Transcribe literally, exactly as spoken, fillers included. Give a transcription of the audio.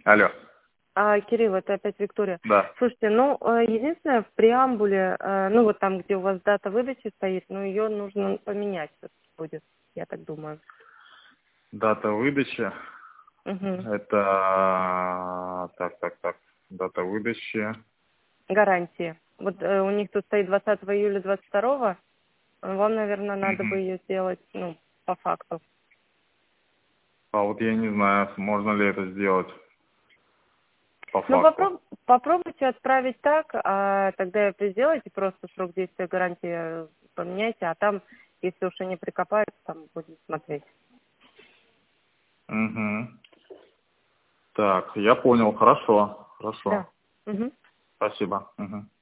Алло. А, Кирилл, это опять Виктория. Да. Слушайте, ну, э, единственное, в преамбуле, э, ну, вот там, где у вас дата выдачи стоит, ну, ее нужно поменять будет, я так думаю. Дата выдачи. Угу. Это... Так, так, так. Дата выдачи. Гарантии. Вот э, у них тут стоит двадцатого июля двадцать второго. Вам, наверное, надо бы Мгм. ее сделать, ну, по факту. А вот я не знаю, можно ли это сделать по Ну, факту. попроб- попробуйте отправить так, а тогда сделайте просто срок действия гарантии, поменяйте, а там, если уж они прикопают, там будем смотреть. Угу. Так, я понял. Хорошо. Да. Хорошо. Угу. Спасибо. Угу.